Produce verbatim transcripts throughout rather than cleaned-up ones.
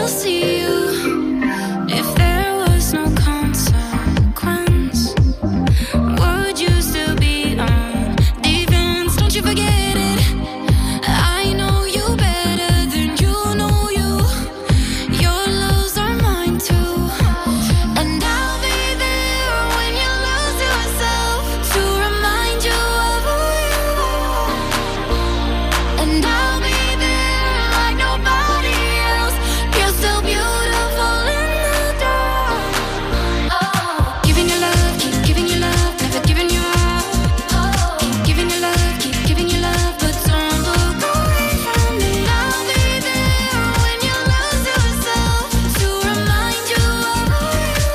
still see you. If there was no consequence, would you still be on defense? Don't you forget it. I know you better than you know you. Your loves are mine too. And I'll be there when you lose yourself to remind you of who you are. And I'll be there like nobody else. You're still beautiful in the dark. Oh, giving your love, keep giving your love, never giving you up. Oh, keep giving your love, keep giving your love, but don't look away from me. I'll be there when you lose yourself to remind you of who you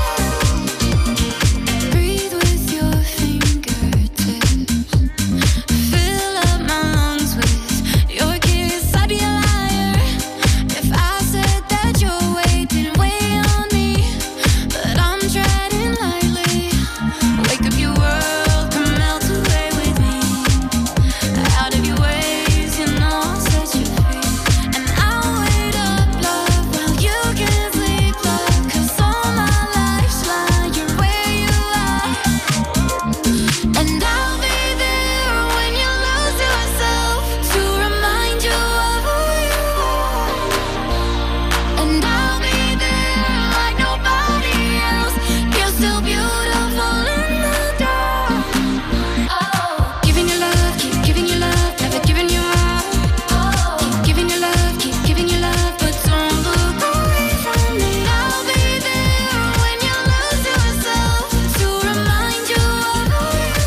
are. Breathe with your fingertips. Fill up my lungs with your kiss. I'd be a liar if I said that your weight didn't weigh on me. But I'm treading lightly. Wake up, your world, come melt away with me. Out of your ways, you know I'll set you free. And I'll wait up, love, while you can sleep, love. 'Cause all my life's lying where you are. And I'll be there when you lose yourself to remind you of who you are. And I'll be there like nobody else. You're still beautiful in the dark. Oh, giving your love, keep giving your love, never giving you up. Oh, keep giving your love, keep giving your love, but don't look away from me. I'll be there when you lose yourself to remind you of who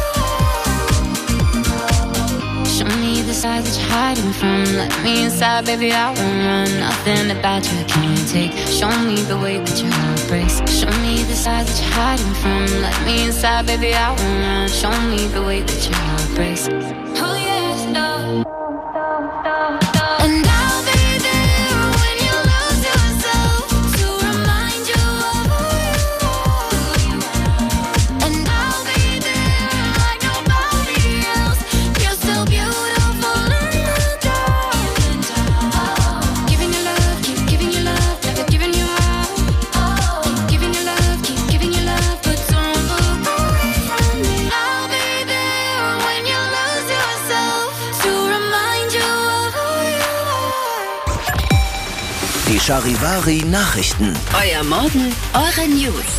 you are. Show me the side that you're hiding from. Let me inside, baby, I won't run. Nothing about you I can't take. Show me the way that your heart breaks. Show me the side that you're hiding from. Let me inside, baby, I won't run. Show me the way that your heart breaks. Oh yes, love. And I'll be there when you lose yourself to remind you of who you are. And I'll be there like nobody else. You're still beautiful in the dark. Oh, giving your love, keep giving your love, never giving you up. Oh, keep giving your love, keep giving your love, but don't look away from me. I'll be there when you lose yourself to remind you of who you are. Die Charivari-Nachrichten. Euer Morgen, eure News.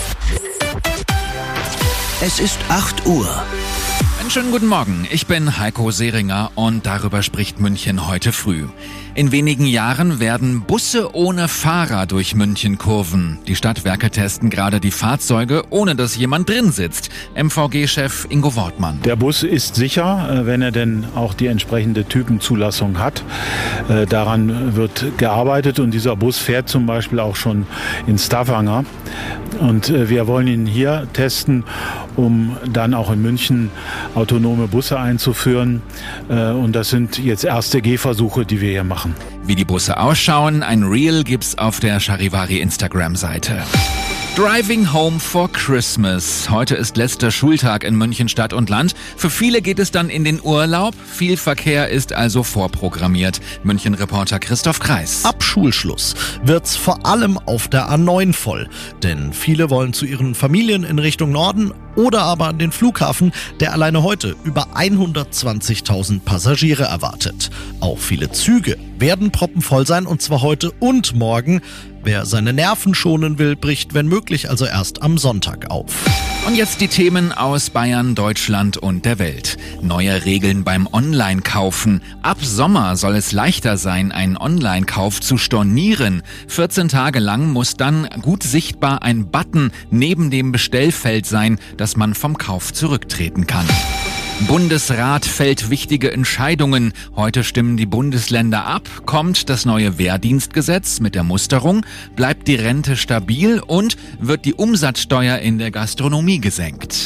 Es ist acht Uhr. Einen schönen guten Morgen, ich bin Heiko Seringer und darüber spricht München heute früh. In wenigen Jahren werden Busse ohne Fahrer durch München kurven. Die Stadtwerke testen gerade die Fahrzeuge, ohne dass jemand drin sitzt. M V G-Chef Ingo Wortmann. Der Bus ist sicher, wenn er denn auch die entsprechende Typenzulassung hat. Daran wird gearbeitet und dieser Bus fährt zum Beispiel auch schon in Stavanger. Und wir wollen ihn hier testen, um dann auch in München autonome Busse einzuführen. Und das sind jetzt erste Gehversuche, die wir hier machen. Wie die Busse ausschauen, ein Reel gibt's auf der Charivari Instagram-Seite. Driving Home for Christmas. Heute ist letzter Schultag in München Stadt und Land. Für viele geht es dann in den Urlaub. Viel Verkehr ist also vorprogrammiert. München-Reporter Christoph Kreis. Ab Schulschluss wird's vor allem auf der A neun voll. Denn viele wollen zu ihren Familien in Richtung Norden oder aber an den Flughafen, der alleine heute über hundertzwanzigtausend Passagiere erwartet. Auch viele Züge werden proppenvoll sein, und zwar heute und morgen. Wer seine Nerven schonen will, bricht wenn möglich also erst am Sonntag auf. Und jetzt die Themen aus Bayern, Deutschland und der Welt. Neue Regeln beim Online-Kaufen. Ab Sommer soll es leichter sein, einen Online-Kauf zu stornieren. vierzehn Tage lang muss dann gut sichtbar ein Button neben dem Bestellfeld sein, dass man vom Kauf zurücktreten kann. Bundesrat fällt wichtige Entscheidungen. Heute stimmen die Bundesländer ab. Kommt das neue Wehrdienstgesetz mit der Musterung? Bleibt die Rente stabil? Und wird die Umsatzsteuer in der Gastronomie gesenkt?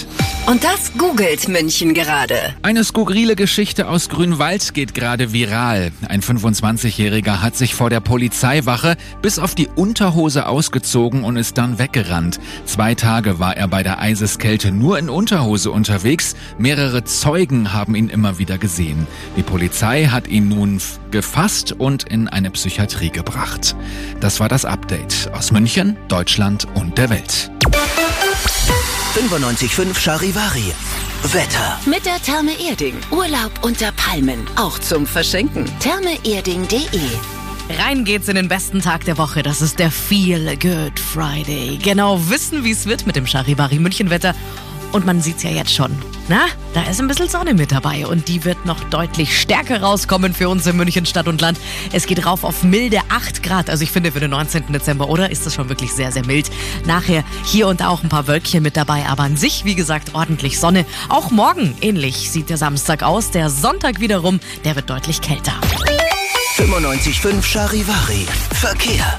Und das googelt München gerade. Eine skurrile Geschichte aus Grünwald geht gerade viral. Ein fünfundzwanzigjähriger hat sich vor der Polizeiwache bis auf die Unterhose ausgezogen und ist dann weggerannt. Zwei Tage war er bei der Eiseskälte nur in Unterhose unterwegs. Mehrere Zeugen haben ihn immer wieder gesehen. Die Polizei hat ihn nun f- gefasst und in eine Psychiatrie gebracht. Das war das Update aus München, Deutschland und der Welt. fünfundneunzig Komma fünf Charivari. Wetter. Mit der Therme Erding. Urlaub unter Palmen. Auch zum Verschenken. therme erding punkt de. Rein geht's in den besten Tag der Woche. Das ist der Feel Good Friday. Genau wissen, wie es wird mit dem Charivari München-Wetter. Und man sieht's ja jetzt schon. Na, da ist ein bisschen Sonne mit dabei und die wird noch deutlich stärker rauskommen für uns in München Stadt und Land. Es geht rauf auf milde acht Grad. Also ich finde für den neunzehnten Dezember, oder? Ist das schon wirklich sehr, sehr mild. Nachher hier und da auch ein paar Wölkchen mit dabei, aber an sich, wie gesagt, ordentlich Sonne. Auch morgen ähnlich sieht der Samstag aus. Der Sonntag wiederum, der wird deutlich kälter. fünfundneunzig Komma fünf Charivari. Verkehr.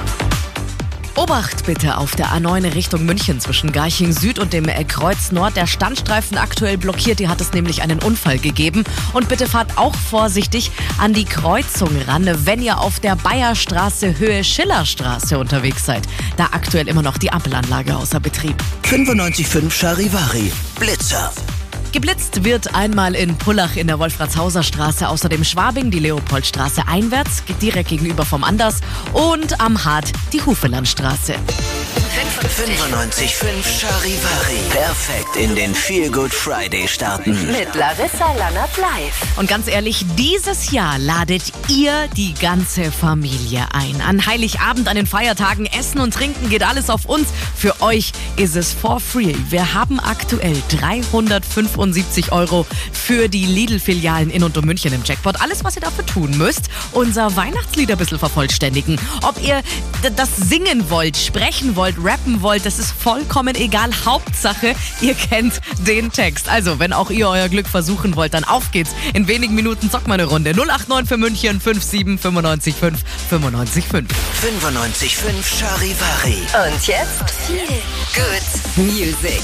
Obacht bitte auf der A neun Richtung München zwischen Garching Süd und dem Kreuz Nord. Der Standstreifen aktuell blockiert, hier hat es nämlich einen Unfall gegeben. Und bitte fahrt auch vorsichtig an die Kreuzung ran, wenn ihr auf der Bayerstraße Höhe Schillerstraße unterwegs seid. Da aktuell immer noch die Ampelanlage außer Betrieb. fünfundneunzig Komma fünf Charivari. Blitzer. Geblitzt wird einmal in Pullach in der Wolfratshauser Straße, außerdem Schwabing die Leopoldstraße einwärts, direkt gegenüber vom Anders und am Hart die Hufelandstraße. fünfundneunzig Komma fünf Charivari. Perfekt in den Feel Good Friday starten. Mit Larissa Lannert live. Und ganz ehrlich, dieses Jahr ladet ihr die ganze Familie ein. An Heiligabend, an den Feiertagen, Essen und Trinken geht alles auf uns. Für euch ist es for free. Wir haben aktuell dreihundertfünfundsiebzig Euro für die Lidl-Filialen in und um München im Jackpot. Alles, was ihr dafür tun müsst, unser Weihnachtslied ein bisschen vervollständigen. Ob ihr d- das singen wollt, sprechen wollt, rappen wollt, das ist vollkommen egal. Hauptsache, ihr kennt den Text. Also, wenn auch ihr euer Glück versuchen wollt, dann auf geht's. In wenigen Minuten zocken wir eine Runde. null acht neun für München fünf sieben fünfundneunzig fünf fünfundneunzig fünf. fünfundneunzig Komma fünf Charivari. Und jetzt Feel Good Music.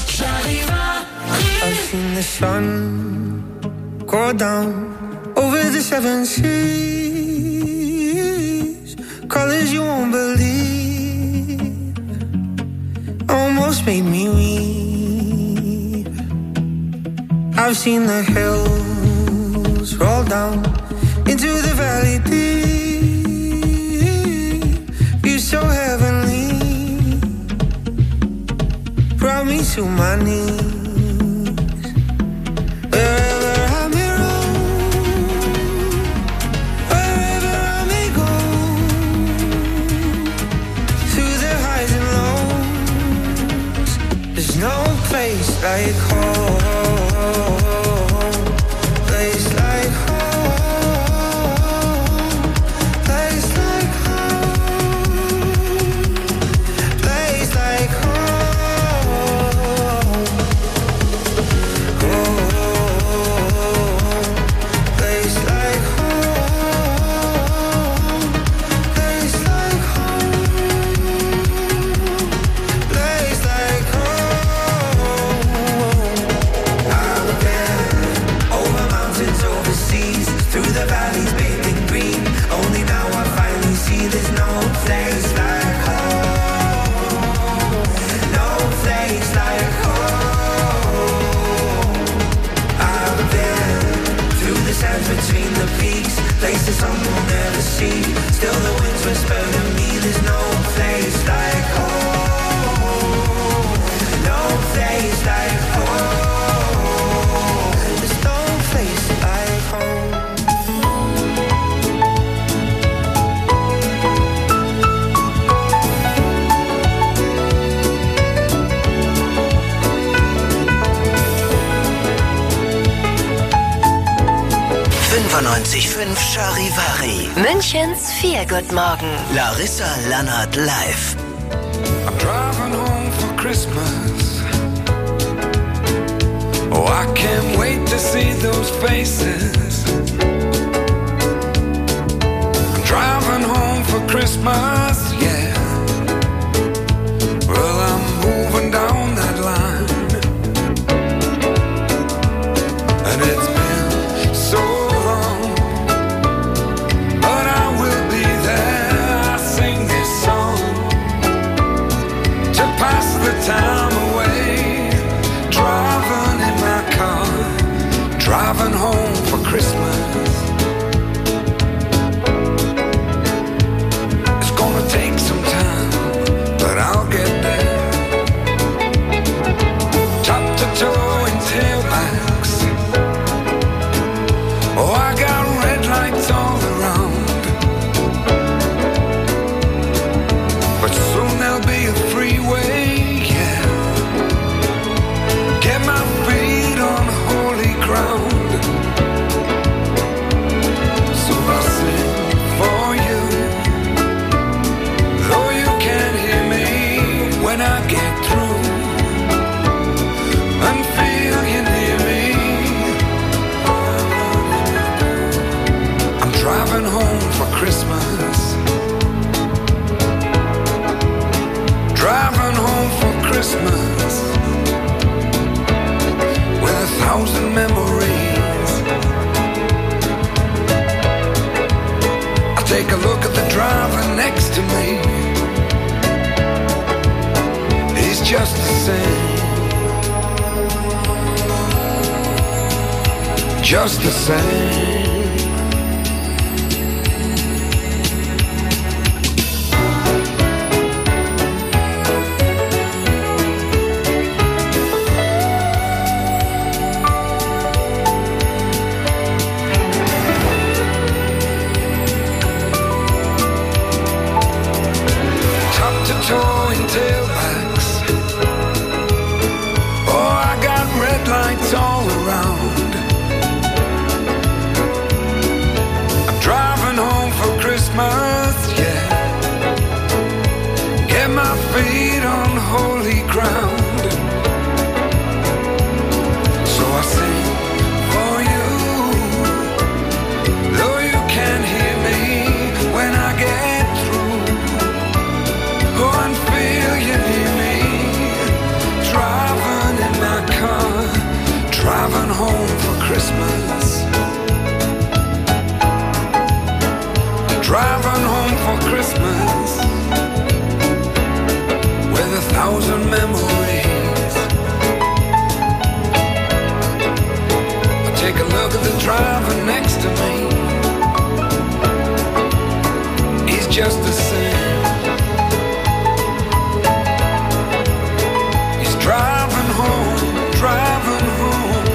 I've seen the sun go down over the seven seas, colors you won't believe, almost made me weep. I've seen the hills roll down into the valley deep. You're so heavenly, brought me to my knees. Wherever I may roam, wherever I may go, through the highs and lows, there's no place like home, place like home, place like home, place like home. Between the peaks, places some will never see. Still the winds whisper to me, there's no place like home. No place like home. There's no place like home. fünfundneunzig Komma fünf Charivari. Münchens Feel Good Morgen. Larissa Lannert live. I'm driving home for Christmas. Oh, I can't wait to see those faces. I'm driving home for Christmas, yeah. Well, I'm moving down that line. just the same. Toe in tailbacks. Oh, I got red lights all around. I'm driving home for Christmas, yeah. Get my feet on holy ground. So I sing for you, though you can't hear me when I get through. Go and feel you near me. Driving in my car, driving home for Christmas. Driving home for Christmas with a thousand memories. I take a look at the driver next to me. He's just the same. Driving home, driving home,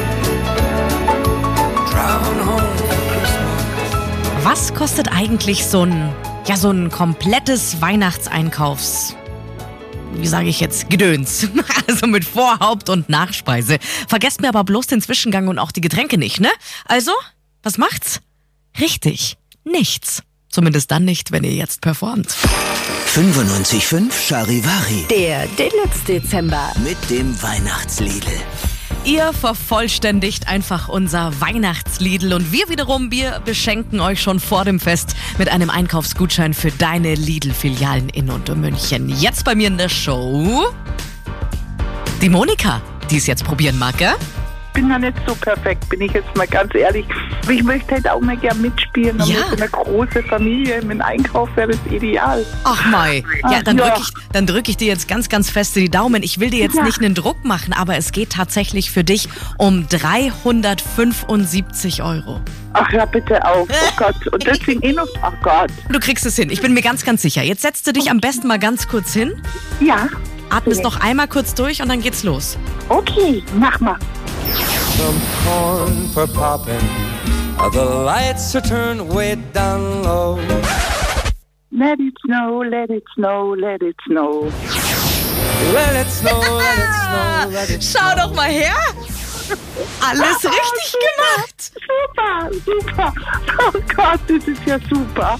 driving home for Christmas. Was kostet eigentlich so ein, ja, so ein komplettes Weihnachtseinkaufs... Wie sage ich jetzt? Gedöns. Also mit Vor-, Haupt- und Nachspeise. Vergesst mir aber bloß den Zwischengang und auch die Getränke nicht, ne? Also, was macht's? Richtig, nichts. Zumindest dann nicht, wenn ihr jetzt performt. fünfundneunzig Komma fünf Charivari. Der Deluxe-Dezember. Mit dem Weihnachtslidl. Ihr vervollständigt einfach unser Weihnachtslidl und wir wiederum, wir beschenken euch schon vor dem Fest mit einem Einkaufsgutschein für deine Lidl-Filialen in und um München. Jetzt bei mir in der Show die Monika, die es jetzt probieren mag, gell? Ich bin ja nicht so perfekt, bin ich jetzt mal ganz ehrlich. Aber ich möchte halt auch mal gern mitspielen. Und Ja. mit einer großen Familie, mit einem Einkauf wäre das ideal. Ach Mai, ja, Ach, dann ja. drücke ich, dann drück ich dir jetzt ganz, ganz feste die Daumen. Ich will dir jetzt Ja. nicht einen Druck machen, aber es geht tatsächlich für dich um dreihundertfünfundsiebzig Euro. Ach, hör bitte auf. Oh Gott. Und deswegen eh noch. Ach Gott. Du kriegst es hin, ich bin mir ganz, ganz sicher. Jetzt setzt du dich am besten mal ganz kurz hin, Ja. atmest noch einmal kurz durch und dann geht's los. Okay, mach mal. Some corn for popping. The lights are turned way down low. Let it snow, let it snow, let it snow. Let it snow, let it snow, let it snow. Schau doch mal her! Alles richtig gemacht! Super, super. Oh Gott, das ist ja super.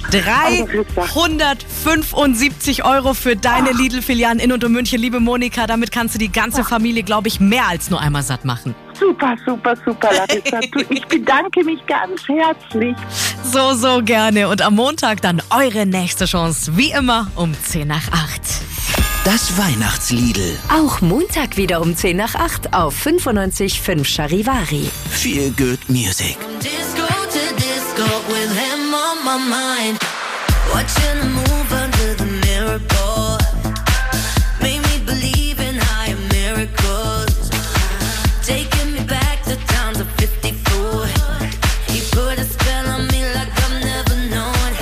dreihundertfünfundsiebzig Euro für deine Lidl-Filialen in und um München. Liebe Monika, damit kannst du die ganze Familie, glaube ich, mehr als nur einmal satt machen. Super, super, super, Larissa. Du, ich bedanke mich ganz herzlich. So, so gerne. Und am Montag dann eure nächste Chance. Wie immer um zehn nach acht. Das Weihnachtslidl. Auch Montag wieder um zehn nach acht auf fünfundneunzig Komma fünf Charivari. Feel good music. Disco to disco with him on my mind. Watching him move under the mirror ball. Made me believe in higher miracles. Taking me back to times of fifty-four. He put a spell on me like I've never known.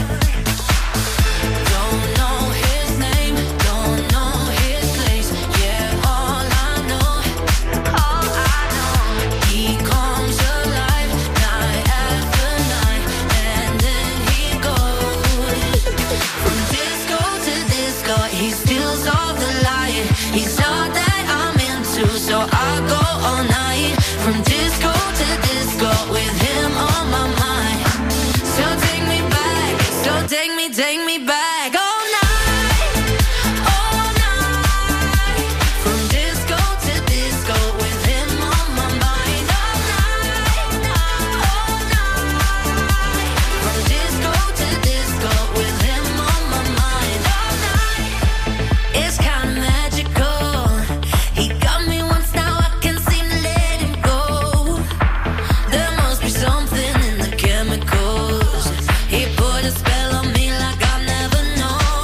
Don't know his name, don't know his place. Yeah, all I know, all I know. He comes alive night after night, and then he goes. From disco to disco, he steals all the light. He's all that I'm into, so I go all night. From disco to disco with him on my mind. So take me back, so take me, take me back all night, all night. From disco to disco with him on my mind all night, all night. From disco to disco with him on my mind all night. It's kinda magical. He got me once, now I can't seem to let him go. There must be something in the chemicals. He put a spell on me like I've never known.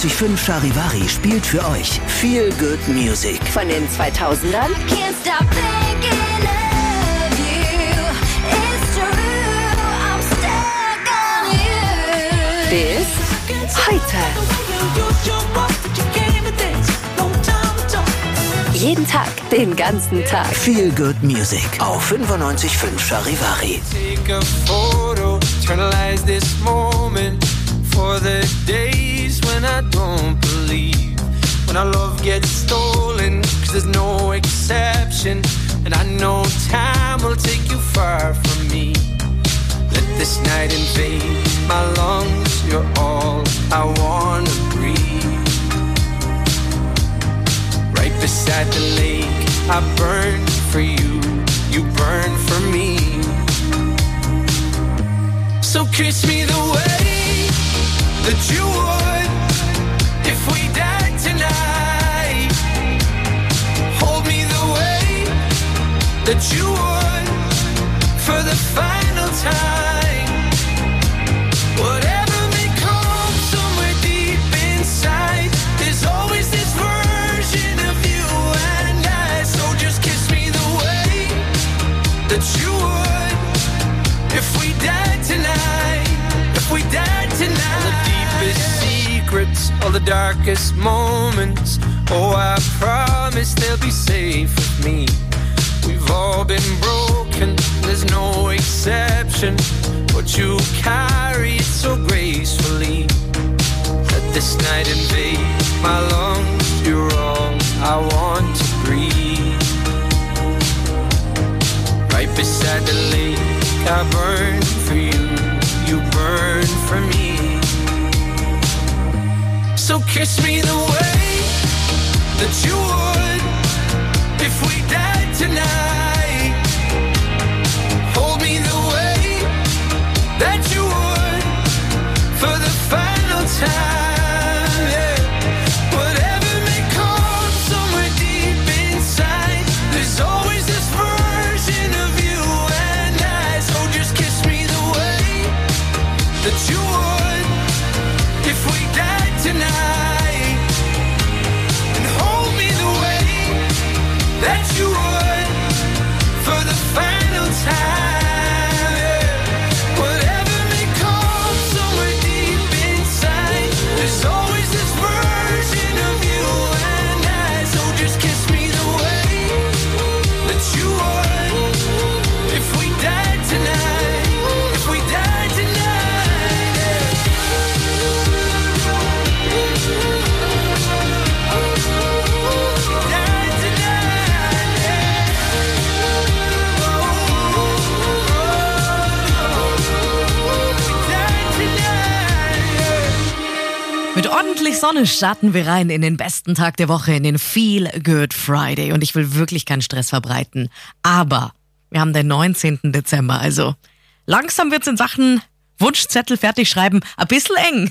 fünfundneunzig Komma fünf Charivari spielt für euch Feel Good Music. Von den zweitausendern Can't stop thinking of you. It's true, I'm stuck on you. bis heute. Jeden Tag, den ganzen Tag. Feel Good Music auf fünfundneunzig Komma fünf Charivari. Take a photo, eternalize this moment for the days when I don't believe, when our love gets stolen, cause there's no exception, and I know time will take you far from me. Let this night invade my lungs, you're all I wanna breathe. Right beside the lake, I burn for you, you burn for me. So kiss me the way that you would if we died tonight. Hold me the way that you would for the final time. Whatever may come somewhere deep inside, there's always this version of you and I. So just kiss me the way that you would if we died tonight. If we died tonight. All the deepest secrets, all the darkest moments, oh, I promise they'll be safe with me. We've all been broken, there's no exception, but you carry it so gracefully. Let this night invade my lungs, you're all I want to breathe. Right beside the lake, I burn for you, you burn for me. So kiss me the way that you would if we died tonight. Hold me the way that you would for the final time, yeah. Whatever may come somewhere deep inside, there's always this version of you and I. So just kiss me the way that you would if we died tonight, and hold me the way that you would for the final time, yeah. Whatever may come somewhere deep inside, there's always this version of you and I. So just kiss me the way that you would if we died tonight, if we died tonight, yeah. Died tonight, yeah. Died tonight, yeah. Mit ordentlich Sonne starten wir rein in den besten Tag der Woche, in den Feel Good Friday. Und ich will wirklich keinen Stress verbreiten. Aber wir haben den neunzehnten Dezember, also langsam wird's in Sachen Wunschzettel fertig schreiben ein bisschen eng.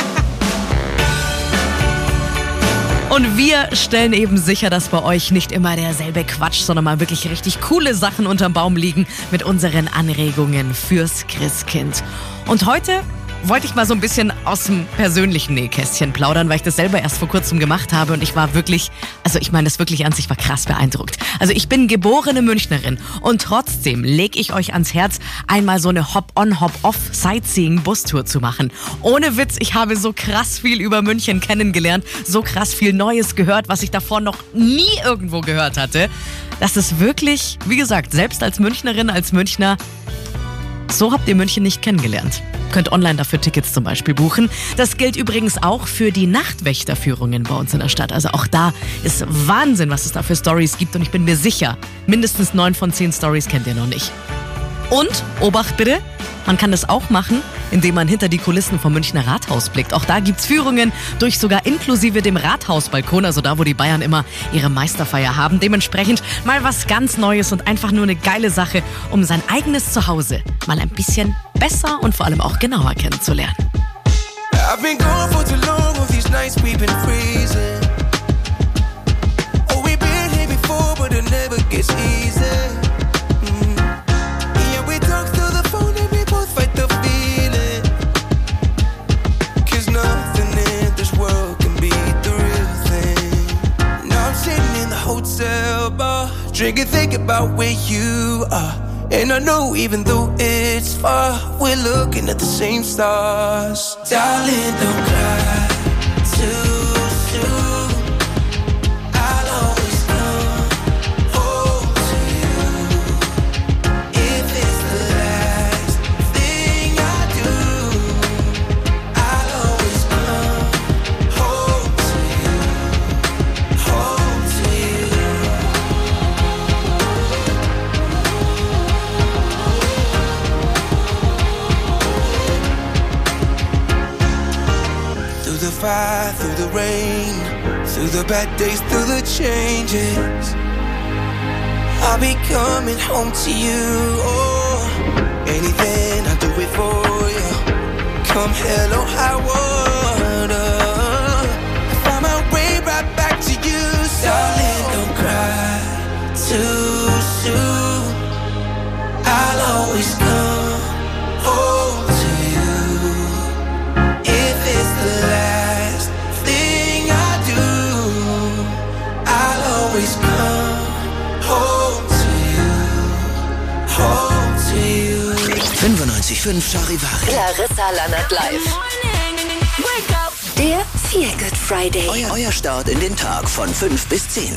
Und wir stellen eben sicher, dass bei euch nicht immer derselbe Quatsch, sondern mal wirklich richtig coole Sachen unterm Baum liegen mit unseren Anregungen fürs Christkind. Und heute wollte ich mal so ein bisschen aus dem persönlichen Nähkästchen plaudern, weil ich das selber erst vor kurzem gemacht habe und ich war wirklich, also ich meine das wirklich ernst, ich war krass beeindruckt. Also ich bin geborene Münchnerin und trotzdem lege ich euch ans Herz, einmal so eine Hop-on, Hop-off Sightseeing-Bustour zu machen. Ohne Witz, ich habe so krass viel über München kennengelernt, so krass viel Neues gehört, was ich davor noch nie irgendwo gehört hatte. Das ist wirklich, wie gesagt, selbst als Münchnerin, als Münchner, so habt ihr München nicht kennengelernt. Könnt online dafür Tickets zum Beispiel buchen. Das gilt übrigens auch für die Nachtwächterführungen bei uns in der Stadt. Also auch da ist Wahnsinn, was es da für Stories gibt. Und ich bin mir sicher, mindestens neun von zehn Stories kennt ihr noch nicht. Und, Obacht bitte, man kann das auch machen, indem man hinter die Kulissen vom Münchner Rathaus blickt. Auch da gibt's Führungen durch sogar inklusive dem Rathausbalkon, also da, wo die Bayern immer ihre Meisterfeier haben. Dementsprechend mal was ganz Neues und einfach nur eine geile Sache, um sein eigenes Zuhause mal ein bisschen besser und vor allem auch genauer kennenzulernen. I've been gone for too long, all these nights we've been freezing. Oh, we've been here before, but it never gets easy. Mm. Yeah, we talk through the phone and we both fight the feeling. 'Cause nothing in this world can hotel bar, drinking, thinking about where you are. And I know even though it's far, we're looking at the same stars. Darling, don't cry too soon. I'll always come home to you. If it's the last thing I do, I'll always come home to you, home to you. Through the fire, through the rain, through the bad days, through the changes, I'll be coming home to you. Oh, anything I'll do it for you. Come hell or high water, I find my way right back to you. Darling, don't cry too soon. I'll always come home to you. If it's the last thing I do, I'll always come home to you, home to you. fünfundneunzig Komma fünf Charivari. Larissa Lannert live. Der Feel Good Friday. Euer, euer Start in den Tag von fünf bis zehn.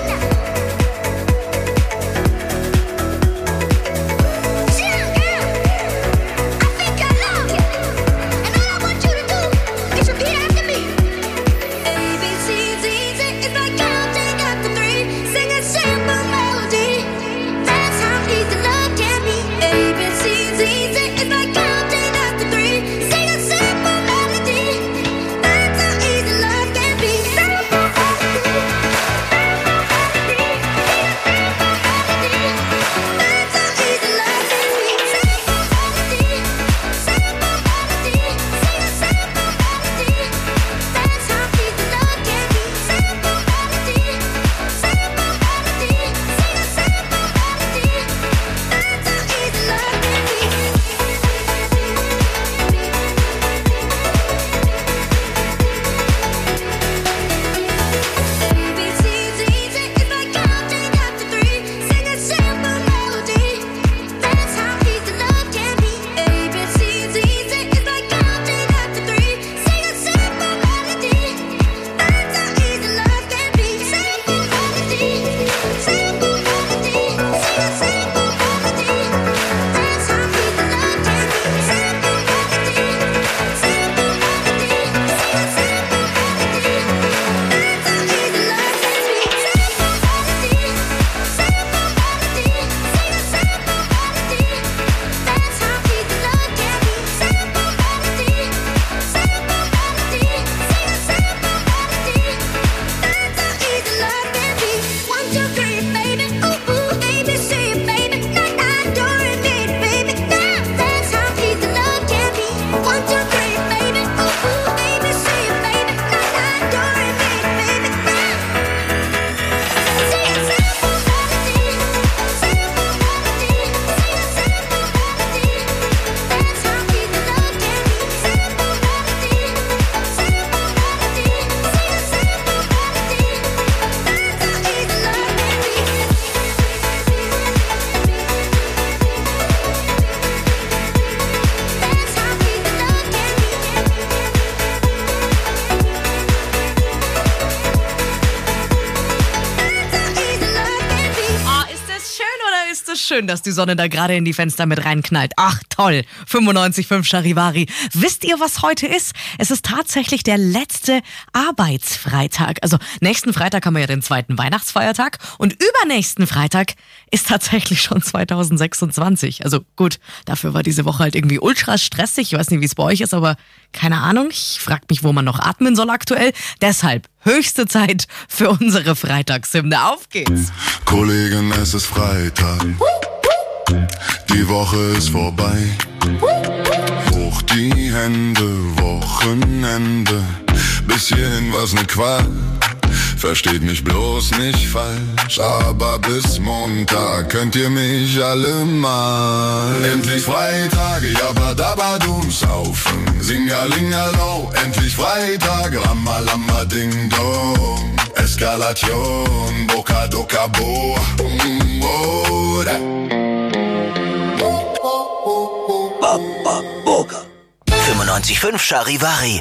Schön, dass die Sonne da gerade in die Fenster mit reinknallt. Ach toll, fünfundneunzig Komma fünf Charivari. Wisst ihr, was heute ist? Es ist tatsächlich der letzte Arbeitsfreitag. Also nächsten Freitag haben wir ja den zweiten Weihnachtsfeiertag und übernächsten Freitag ist tatsächlich schon zwanzig sechsundzwanzig. Also gut, dafür war diese Woche halt irgendwie ultra stressig. Ich weiß nicht, wie es bei euch ist, aber keine Ahnung. Ich frage mich, wo man noch atmen soll aktuell. Deshalb höchste Zeit für unsere Freitagshymne. Auf geht's. Kollegen, es ist Freitag. Die Woche ist vorbei. Hoch die Hände, Wochenende. Bis hierhin war's ne Qual. Versteht mich bloß nicht falsch, aber bis Montag könnt ihr mich alle mal. Endlich Freitag, Jabba-Dabba-Dum saufen, Singalingalau. Endlich Freitag, Ramma-Lamma-Ding-Dong. Eskalation, Boca la boa. Mm, oh, that. fünfundneunzig Komma fünf Charivari.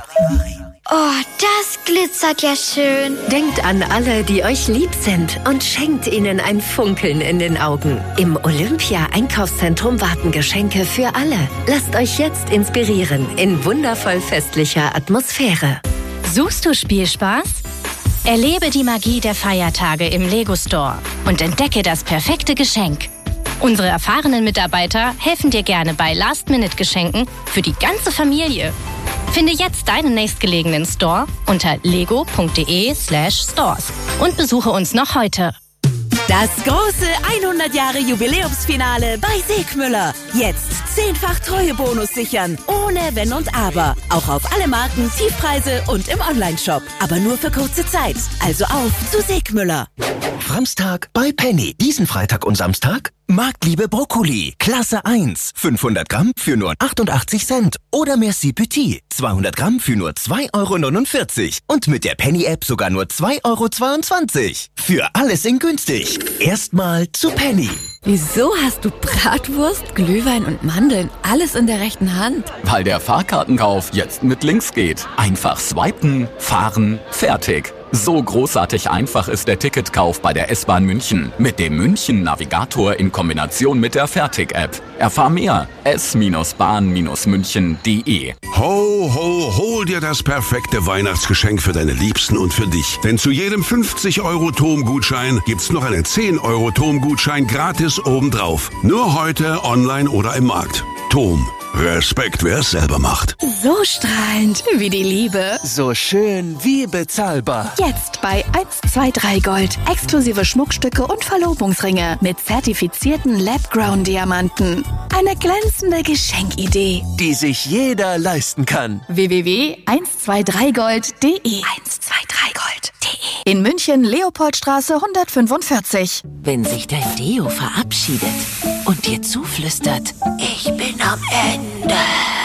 Oh, das glitzert ja schön. Denkt an alle, die euch lieb sind und schenkt ihnen ein Funkeln in den Augen. Im Olympia-Einkaufszentrum warten Geschenke für alle. Lasst euch jetzt inspirieren in wundervoll festlicher Atmosphäre. Suchst du Spielspaß? Erlebe die Magie der Feiertage im Lego Store und entdecke das perfekte Geschenk. Unsere erfahrenen Mitarbeiter helfen dir gerne bei Last-Minute-Geschenken für die ganze Familie. Finde jetzt deinen nächstgelegenen Store unter lego.de slash stores und besuche uns noch heute. Das große hundert Jahre Jubiläumsfinale bei Segmüller. Jetzt zehnfach Treuebonus sichern, ohne Wenn und Aber. Auch auf alle Marken, Tiefpreise und im Onlineshop. Aber nur für kurze Zeit. Also auf zu Segmüller. Samstag bei Penny. Diesen Freitag und Samstag Marktliebe Brokkoli. Klasse eins. fünfhundert Gramm für nur achtundachtzig Cent. Oder Merci Petit. zweihundert Gramm für nur zwei Euro neunundvierzig. Und mit der Penny-App sogar nur zwei Euro zweiundzwanzig. Für alles in günstig. Erstmal zu Penny. Wieso hast du Bratwurst, Glühwein und Mandeln alles in der rechten Hand? Weil der Fahrkartenkauf jetzt mit links geht. Einfach swipen, fahren, fertig. So großartig einfach ist der Ticketkauf bei der S-Bahn München. Mit dem München-Navigator in Kombination mit der Fertig-App. Erfahr mehr. s bahn münchen punkt de. Ho, ho, hol dir das perfekte Weihnachtsgeschenk für deine Liebsten und für dich. Denn zu jedem fünfzig Euro Tom-Gutschein gibt's noch einen zehn Euro Tom-Gutschein gratis obendrauf. Nur heute online oder im Markt. Tom. Respekt, wer es selber macht. So strahlend wie die Liebe. So schön wie bezahlbar. Jetzt bei eins zwei drei Gold. Exklusive Schmuckstücke und Verlobungsringe mit zertifizierten Lab-Grown-Diamanten. Eine glänzende Geschenkidee, die sich jeder leisten kann. w w w punkt eins zwei drei gold punkt de eins zwei drei gold punkt de. In München, Leopoldstraße hundertfünfundvierzig. Wenn sich dein Deo verabschiedet und dir zuflüstert, ich bin am Ende.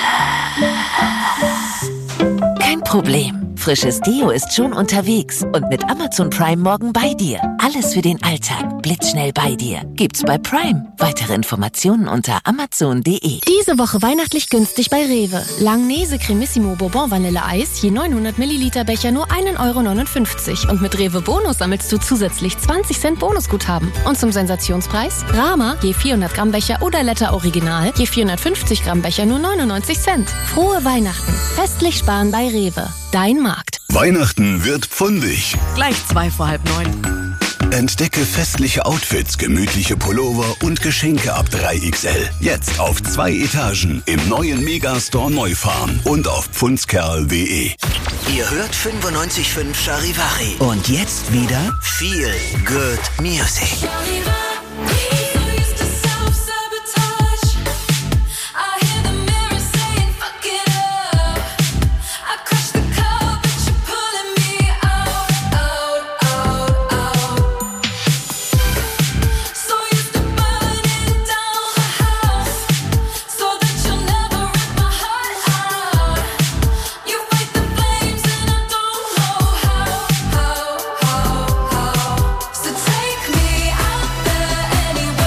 Kein Problem. Frisches Deo ist schon unterwegs und mit Amazon Prime morgen bei dir. Alles für den Alltag, blitzschnell bei dir. Gibt's bei Prime. Weitere Informationen unter amazon punkt de. Diese Woche weihnachtlich günstig bei Rewe. Langnese Cremissimo Bourbon Vanille Eis, je neunhundert Milliliter Becher nur ein Euro neunundfünfzig. Und mit Rewe Bonus sammelst du zusätzlich zwanzig Cent Bonusguthaben. Und zum Sensationspreis? Rama, je vierhundert Gramm Becher oder Letter Original, je vierhundertfünfzig Gramm Becher nur neunundneunzig Cent. Frohe Weihnachten. Festlich sparen bei Rewe. Dein Markt. Weihnachten wird pfundig. Gleich zwei vor halb neun. Entdecke festliche Outfits, gemütliche Pullover und Geschenke ab drei X L. Jetzt auf zwei Etagen im neuen Megastore Neufahren und auf pfundskerl punkt de. Ihr hört fünfundneunzig Komma fünf Charivari. Und jetzt wieder Feel Good Music. Anyway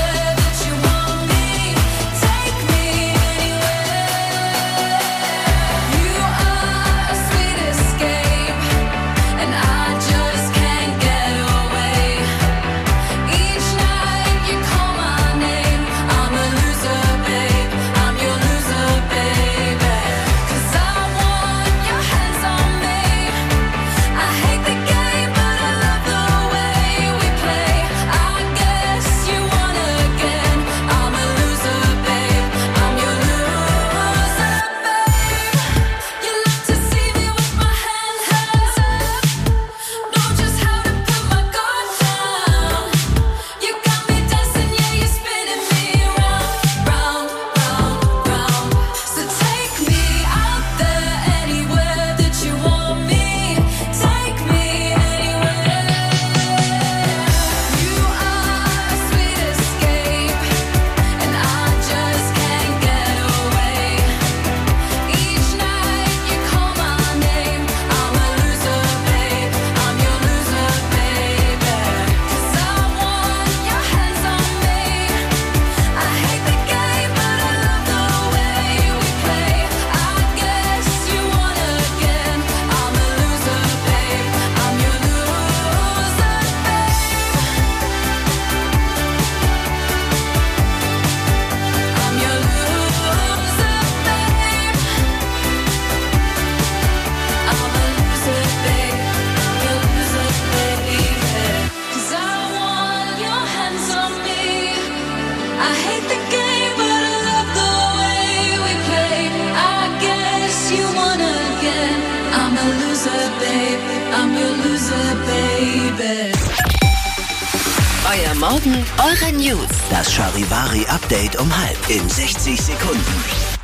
Euer Morgen, eure News. Das Charivari-Update um halb in sechzig Sekunden.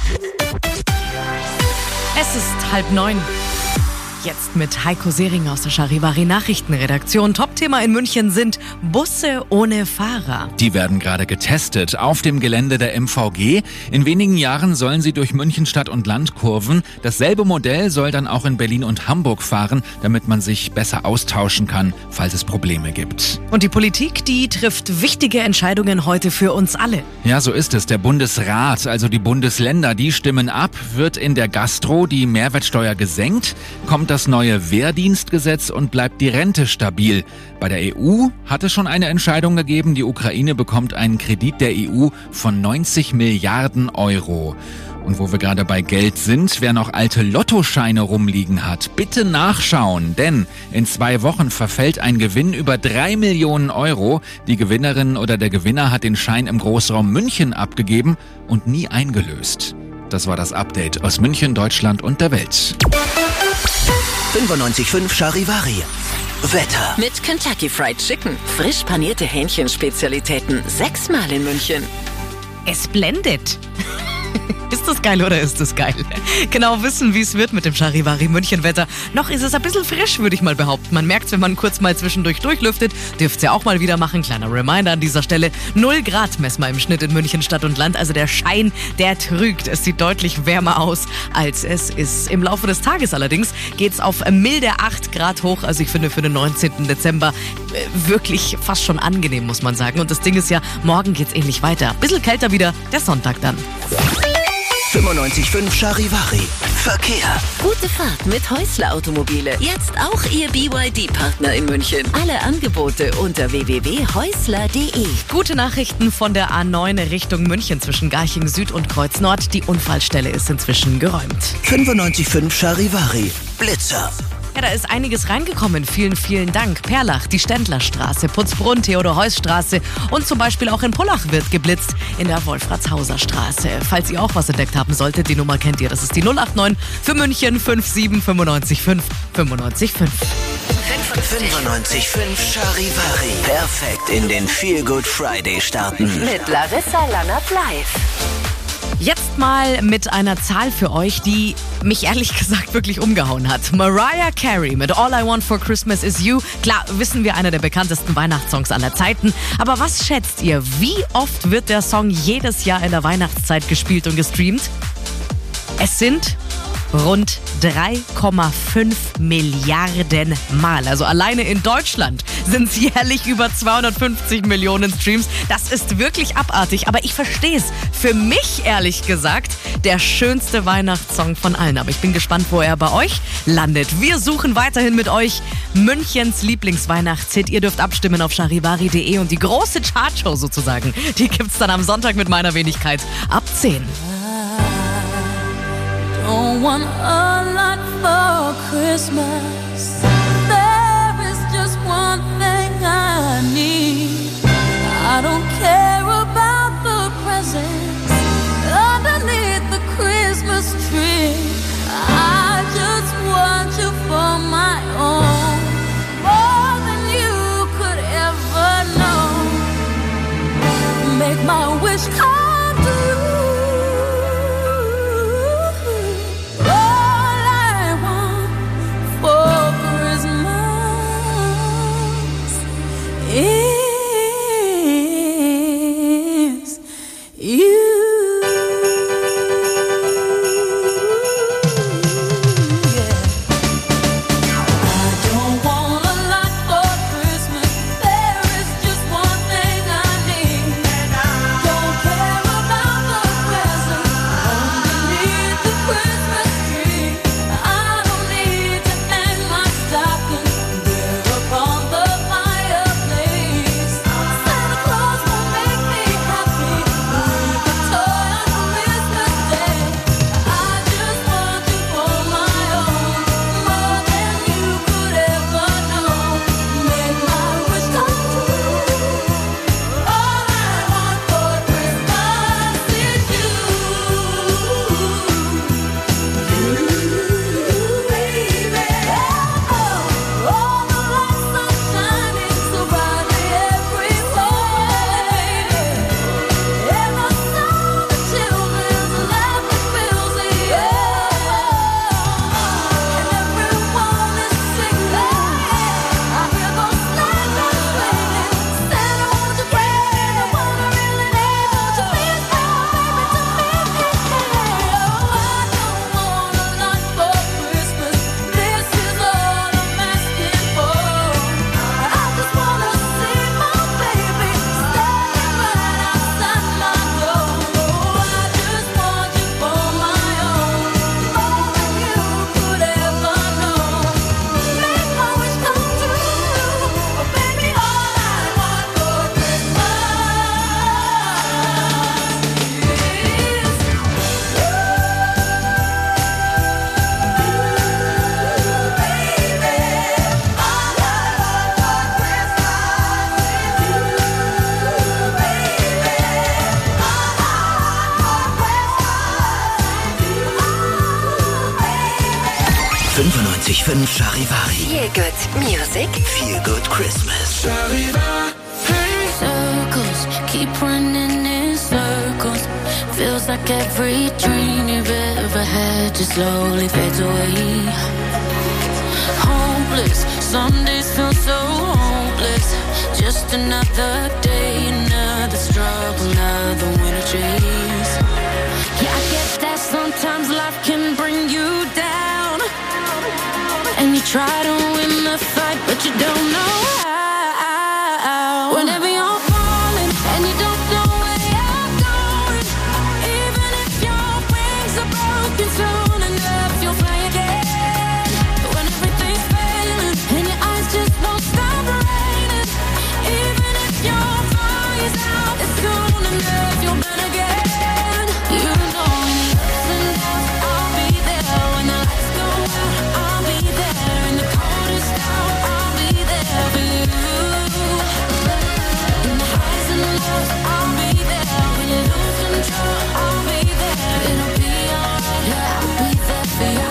Es ist halb neun. Jetzt mit Heiko Sering aus der Charivari Nachrichtenredaktion. Topthema in München sind Busse ohne Fahrer. Die werden gerade getestet auf dem Gelände der M V G. In wenigen Jahren sollen sie durch München Stadt und Land kurven. Dasselbe Modell soll dann auch in Berlin und Hamburg fahren, damit man sich besser austauschen kann, falls es Probleme gibt. Und die Politik, die trifft wichtige Entscheidungen heute für uns alle. Ja, so ist es. Der Bundesrat, also die Bundesländer, die stimmen ab. Wird in der Gastro die Mehrwertsteuer gesenkt? Kommt das neue Wehrdienstgesetz und bleibt die Rente stabil? Bei der E U hat es schon eine Entscheidung gegeben. Die Ukraine bekommt einen Kredit der E U von neunzig Milliarden Euro. Und wo wir gerade bei Geld sind, wer noch alte Lottoscheine rumliegen hat, bitte nachschauen, denn in zwei Wochen verfällt ein Gewinn über drei Millionen Euro. Die Gewinnerin oder der Gewinner hat den Schein im Großraum München abgegeben und nie eingelöst. Das war das Update aus München, Deutschland und der Welt. fünfundneunzig Komma fünf Charivari. Wetter. Mit Kentucky Fried Chicken. Frisch panierte Hähnchenspezialitäten. Sechsmal in München. Es blendet. Ist das geil oder ist das geil? Genau wissen, wie es wird mit dem Charivari München-Wetter. Noch ist es ein bisschen frisch, würde ich mal behaupten. Man merkt es, wenn man kurz mal zwischendurch durchlüftet. Dürft ihr auch mal wieder machen. Kleiner Reminder an dieser Stelle. null Grad messen wir im Schnitt in München Stadt und Land. Also der Schein, der trügt. Es sieht deutlich wärmer aus, als es ist. Im Laufe des Tages allerdings geht es auf milde acht Grad hoch. Also ich finde für den neunzehnten Dezember äh, wirklich fast schon angenehm, muss man sagen. Und das Ding ist ja, morgen geht's ähnlich weiter. Bisschen kälter wieder, der Sonntag dann. fünfundneunzig Komma fünf Charivari. Verkehr. Gute Fahrt mit Häusler Automobile. Jetzt auch Ihr B Y D-Partner in München. Alle Angebote unter w w w punkt häusler punkt d e. Gute Nachrichten von der A neun Richtung München zwischen Garching Süd und Kreuz Nord. Die Unfallstelle ist inzwischen geräumt. fünfundneunzig Komma fünf Charivari. Blitzer. Ja, da ist einiges reingekommen. Vielen, vielen Dank. Perlach, die Ständlerstraße, Putzbrunn, Theodor-Heuss-Straße und zum Beispiel auch in Pullach wird geblitzt in der Wolfratshauser Straße. Falls ihr auch was entdeckt haben solltet, die Nummer kennt ihr. Das ist die null acht neun für München fünf sieben fünfundneunzig fünf fünfundneunzig fünf. fünfundneunzig Komma fünf Charivari. Perfekt in den Feel Good Friday starten. Mit Larissa Lannert live. Jetzt mal mit einer Zahl für euch, die mich ehrlich gesagt wirklich umgehauen hat. Mariah Carey mit All I Want for Christmas is You. Klar, wissen wir, einer der bekanntesten Weihnachtssongs aller Zeiten. Aber was schätzt ihr, wie oft wird der Song jedes Jahr in der Weihnachtszeit gespielt und gestreamt? Es sind rund drei Komma fünf Milliarden Mal. Also alleine in Deutschland sind es jährlich über zweihundertfünfzig Millionen Streams. Das ist wirklich abartig, aber ich verstehe es. Für mich, ehrlich gesagt, der schönste Weihnachtssong von allen. Aber ich bin gespannt, wo er bei euch landet. Wir suchen weiterhin mit euch Münchens Lieblingsweihnachtshit. Ihr dürft abstimmen auf charivari punkt d e und die große Chartshow sozusagen, die gibt's dann am Sonntag mit meiner Wenigkeit ab zehn. Don't want a lot for Christmas. There is just one thing I need. I don't care about the presents underneath the Christmas tree. I just want you for my own, more than you could ever know. Make my wish come true. All I want for Christmas fünfundneunzig Komma fünf Charivari. Feel Good Music. Feel Good Christmas. Circles keep running in circles. Feels like every dream you've ever had just slowly fades away. Hopeless, some days feel so hopeless. Just another day, another struggle, another winter chase. Yeah, I get that sometimes life can bring you down, and you try to win the fight, but you don't know how. Whenever you're falling and you don't know where you're going, even if your wings are broken soon enough, you'll fly again. When everything's failing and your eyes just won't stop raining, even if your fire's out, it's soon enough, you'll burn again. You know when the ups and downs, I'll be there. When the lights go out, I'll be there. In the coldest hour, I'll be there for you. In the highs and lows, I'll be there. When you lose control, I'll be there. It'll be alright, yeah, I'll be there for you.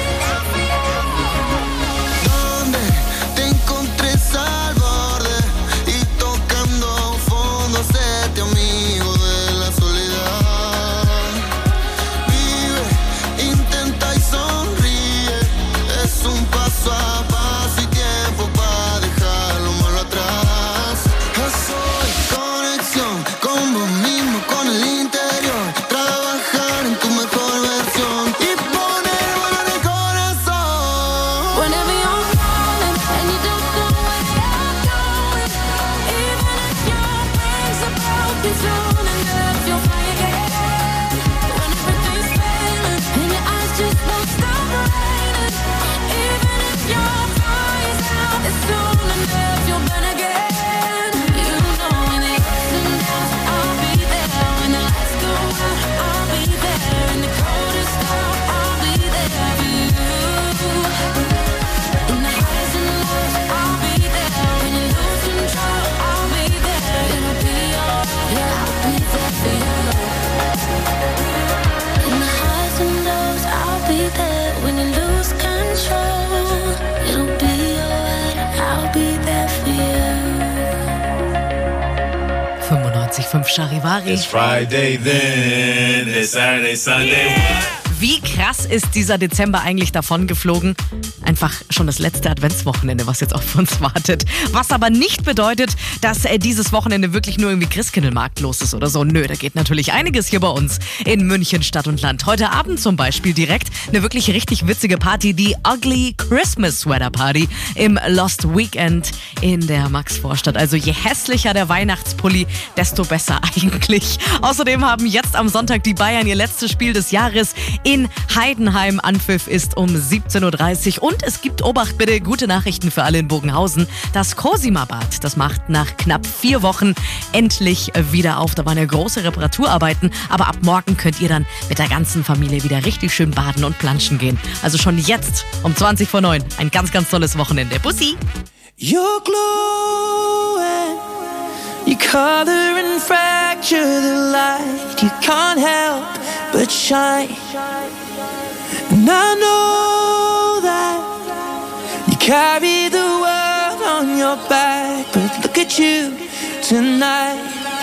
Donde te encontré al borde y tocando fondo, hacerte amigo de la soledad. Vive, intenta y sonríe. Es un paso a paso y tiempo para dejar lo malo atrás. Soy conexión con vos mismo, con el interior. Trabajar en tu mejor versión y poner valor en el corazón. Whenever you're falling and you don't know where you're going, even if your wings are broken, soon enough you'll fly again. When everything's failing and your eyes just won't stop raining, even if your fire's out, it's soon enough you'll burn again. You know when the ups and downs, I'll be there. When the lights go out, I'll be there. In the coldest hour, I'll be there for you. In the highs and lows, I'll be there. When you lose control, I'll be there. It'll be alright, yeah, I'll be there for you. In the highs and lows, I'll be there. When you lose control, it'll be alright, I'll be there for you. fünfundneunzig Komma fünf Charivari. It's Friday then, it's Saturday, Sunday. Wie krass ist dieser Dezember eigentlich davon geflogen? Einfach schon das letzte Adventswochenende, was jetzt auf uns wartet. Was aber nicht bedeutet, dass äh, dieses Wochenende wirklich nur irgendwie Christkindlmarkt los ist oder so. Nö, da geht natürlich einiges hier bei uns in München Stadt und Land. Heute Abend zum Beispiel direkt eine wirklich richtig witzige Party, die Ugly Christmas Sweater Party im Lost Weekend in der Maxvorstadt. Also je hässlicher der Weihnachtspulli, desto besser eigentlich. Außerdem haben jetzt am Sonntag die Bayern ihr letztes Spiel des Jahres in Heidenheim. Anpfiff ist um siebzehn Uhr dreißig und es gibt, Obacht bitte, gute Nachrichten für alle in Bogenhausen. Das Cosima-Bad, das macht nach knapp vier Wochen endlich wieder auf. Da waren ja große Reparaturarbeiten, aber ab morgen könnt ihr dann mit der ganzen Familie wieder richtig schön baden und planschen gehen. Also schon jetzt um zwanzig vor neun ein ganz, ganz tolles Wochenende. Bussi! You're glowing, you color and fracture the light. You can't help but shine. And I know that you carry the world on your back, but look at you tonight.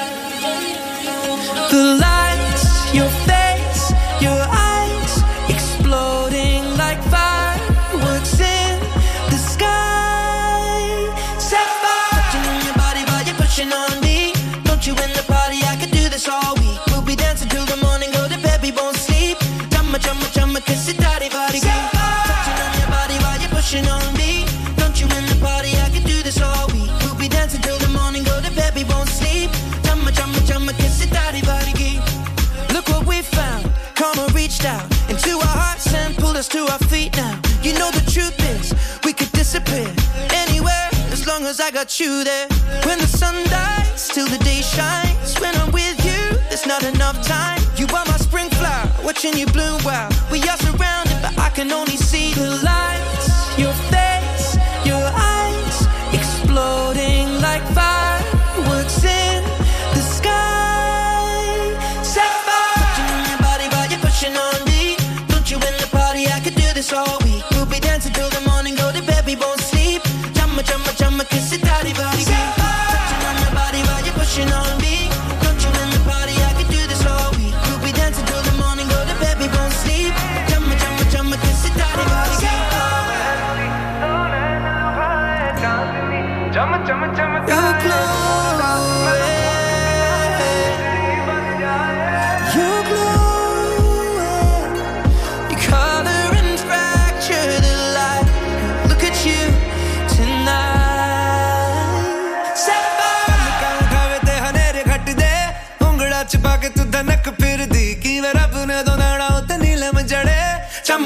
The lights, your face, your eyes, exploding like fireworks in the sky. Sapphire, touching on your body while you're pushing on me. Don't you in the party? I could do this all week. We'll be dancing till the morning, go to bed, we won't sleep. Chumma, chumma, chumma, kiss it, daddy, body, touching on your body while you're pushing on me. Don't you in the party? I could do this all week. We'll be dancing till the morning, go to bed, we won't sleep. Chumma, chumma, chumma, kiss it, daddy, body, look what we found. Karma reached out into our hearts and pulled us to our feet now. You know the truth is, we could disappear anywhere as long as I got you there. When the sun dies, till the day shines. When I'm with you, there's not enough time. You are my spring flower, watching you bloom wild. We are surrounded, but I can only see the lights. Your face, your eyes, exploding like fireworks in the sky. Sapphire, touching on your body while you're pushing on me. Don't you in the party? I could do this all week. We'll be dancing till the morning.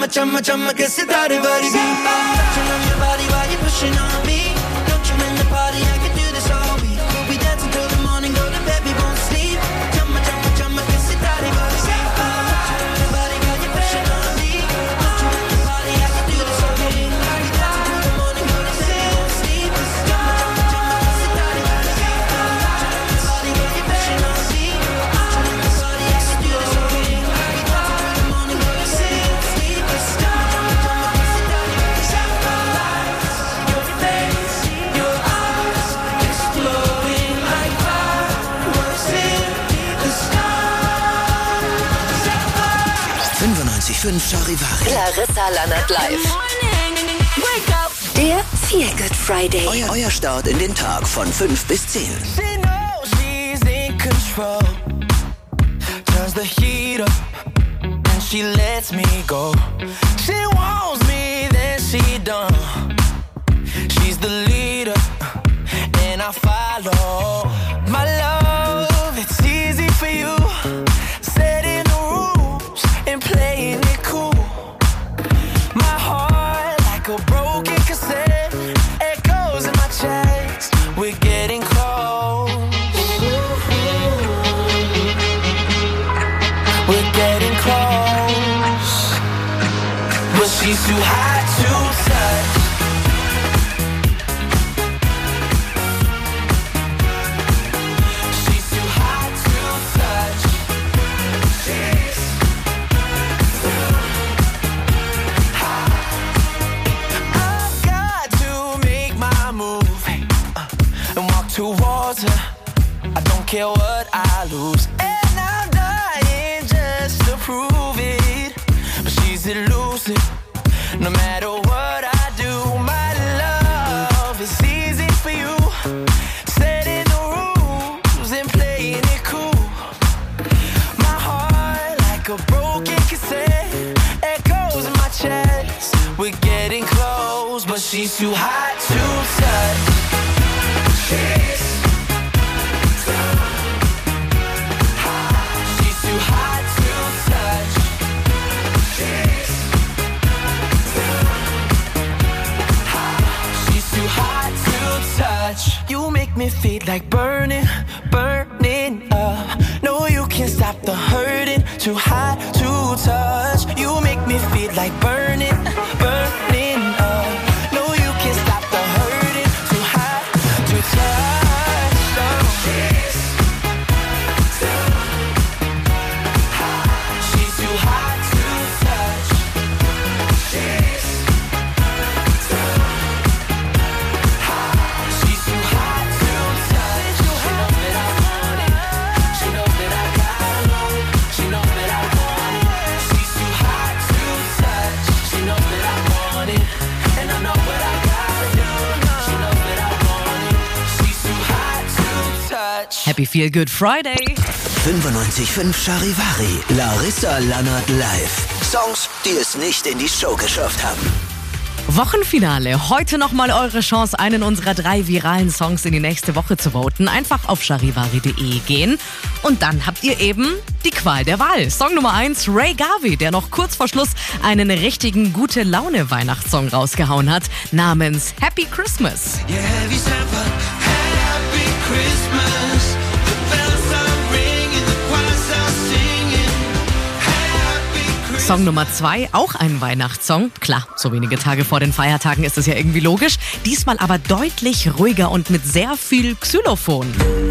chumma, chumma, chumma, che se dare vari beat. Touching on your body while you're pushing on me. Don't you in the party, I can do this all week. We'll be dancing till the morning, go to bed, we won't sleep. Chumma, chumma, chumma, che se dare vari beat. Touching on your body while you're pushing on me. Don't you in the party, I can do this all week. We'll be dancing till the morning, go to bed, we won't sleep. Chumma, chumma, chumma, che se dare vari beat. Touching on your body while you're pushing on me. Don't you in the party, I can do this all week. We'll be dancing till the morning, go to bed, we won't sleep. Chumma, chumma, chumma, che se dare vari beat. Your face, your eyes, exploding like fireworks in the sky. fünfundneunzig Komma fünf Charivari. Larissa Lannert live. Der Feel Good Friday. Euer, euer Start in den Tag von fünf bis zehn. She knows she's in control. Turns the heat up and she lets me go. She wants me, then she don't. She's the leader and I follow. My love, it's easy for you. Setting the rules and playing it cool. My heart like a broken cassette, echoes in my chest. We're getting close. We're getting close. But she's too hot to touch. She's too hot to touch. She's I've got to make my move uh, and walk towards her. I don't care what I lose, and I'm dying just to prove it. But she's elusive, no matter what I do. My love is easy for you, setting the rules and playing it cool. My heart like a broken cassette, echoes in my chest. We're getting close, but she's too hot to touch. She's She's too hot to touch. She's She's too hot to touch. You make me feel like burning, burning up. No, you can't stop the hurting. Too hot to touch. You make me feel like burning, burning up. No, you can't stop the hurting. Too hot to touch. Oh. She's She's too hot to touch. She's She's too hot to touch. She knows that I want it. She knows that I got it. She knows that I want it. She's too hot to touch. She knows that I want it, and I know what I gotta do. She knows that I want it. She's too hot to touch. Happy Feel Good Friday. fünfundneunzig Komma fünf Charivari. Larissa Lannert live. Songs, die es nicht in die Show geschafft haben. Wochenfinale. Heute nochmal eure Chance, einen unserer drei viralen Songs in die nächste Woche zu voten. Einfach auf charivari punkt de gehen und dann habt ihr eben die Qual der Wahl. Song Nummer eins, Ray Garvey, der noch kurz vor Schluss einen richtigen Gute-Laune-Weihnachtssong rausgehauen hat, namens Happy Christmas. Yeah, heavy Santa, happy Christmas. The bells are ringing, the choirs are singing. Happy Christmas. Song Nummer zwei, auch ein Weihnachtssong. Klar, so wenige Tage vor den Feiertagen ist es ja irgendwie logisch. Diesmal aber deutlich ruhiger und mit sehr viel Xylophon.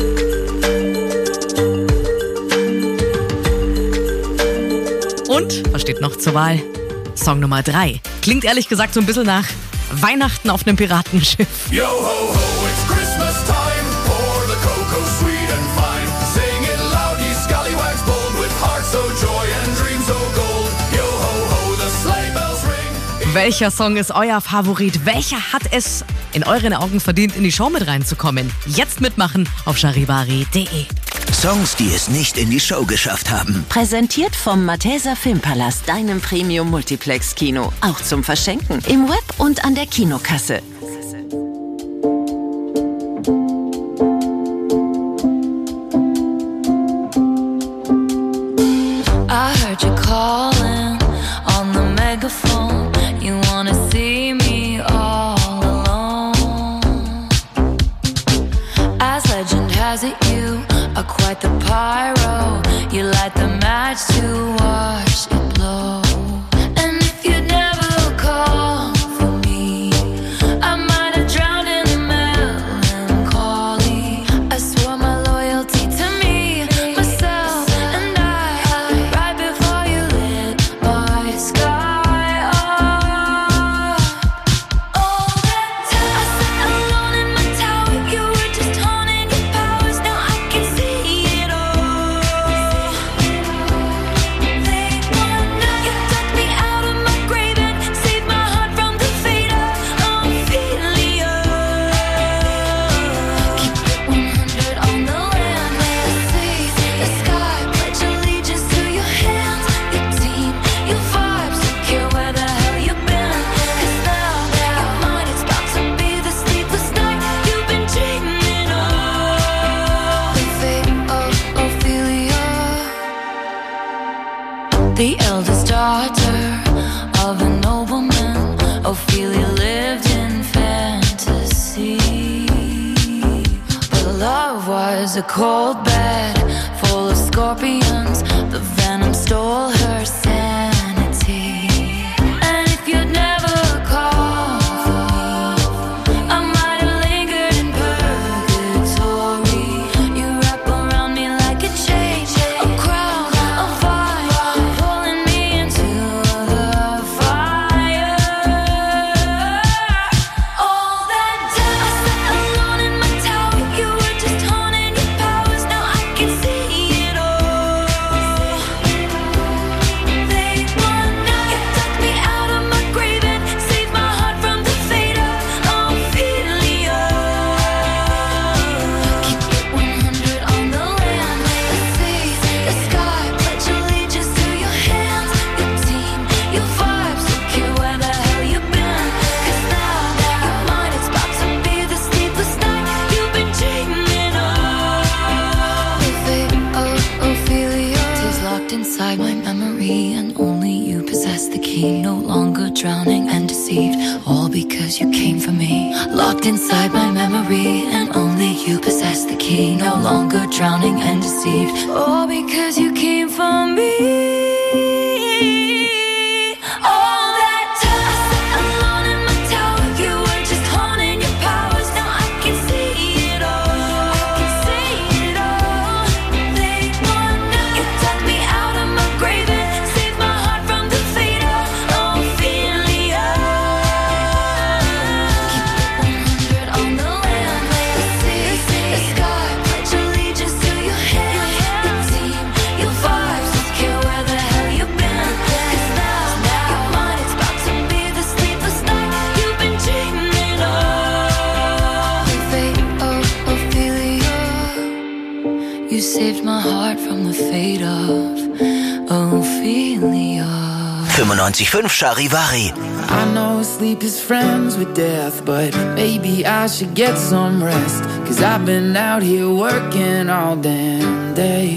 Und, was steht noch zur Wahl? Song Nummer drei. Klingt ehrlich gesagt so ein bisschen nach Weihnachten auf einem Piratenschiff. Yo ho ho, it's Christmas time. Pour the cocoa sweet and fine. Sing it loud, ye scallywags bold, with hearts so joy and dreams so gold. Yo ho ho, the sleigh bells ring. Welcher Song ist euer Favorit? Welcher hat es in euren Augen verdient, in die Show mit reinzukommen? Jetzt mitmachen auf charivari punkt de. Songs, die es nicht in die Show geschafft haben. Präsentiert vom Malteser Filmpalast, deinem Premium-Multiplex-Kino. Auch zum Verschenken im Web und an der Kinokasse. I heard you calling on the megaphone. you are quite the pyro. You light the match to watch it blow. And if you'd never call for me, I might have drowned in the melancholy. I swore my loyalty to me, myself, and I, right before you lit my sky off. All that time I sat alone in my tower, you were just haunting your powers. Now I can see it all. Late one night, you took me out of my grave and saved my heart from the fate of Ophelia. Keep it one hundred on the land, may I see the sky, pledge allegiance to your hands, your team, your vibes, don't care where the hell you've been. 'Cause now, your mind is about to be the sleepless night you've been dreaming of. The fate of Ophelia, the eldest daughter of a nobleman. Ophelia lived in fantasy, but love was a cold bed full of scorpions. The venom stole her sanity. And if you'd never call for me, I might have lingered in purgatory. You wrap around me like a chain, a crown, a fire, pulling me into the fire. All that time I sat alone in my tower, you were just haunting your powers. Now I can see it all. Late one night, you took me out of my grave and saved my heart from the fate of Ophelia. Keep it one hundred on the land, may I see the sky, pledge allegiance to your hands, your team, your vibes, don't care where the hell you've been. 'Cause now, your mind is about to be the sleepless night you've been dreaming of. The fate of Ophelia is locked inside my memory, and only you possess the key. No longer drowning and deceived, all because you came for me. Locked inside my memory, and only you possess the key. No longer drowning and deceived, all because you came for me. All that time I sat alone in my tower, you were just haunting your powers. Now I can see it all. I can see it all. Late one night, you took me out of my grave and saved my heart from the fate of Ophelia. Keep it one hundred on the land, may I see the sky, pledge allegiance to your hands, your team, your vibes, don't care where the hell you've been. 'Cause now, your mind is about to be the sleepless night you've been dreaming of. The fate of Ophelia, you saved my heart from the fate of Ophelia. fünfundneunzig Komma fünf Charivari. I know sleep is friends with death, but maybe I should get some rest. 'Cause I've been out here working all damn day.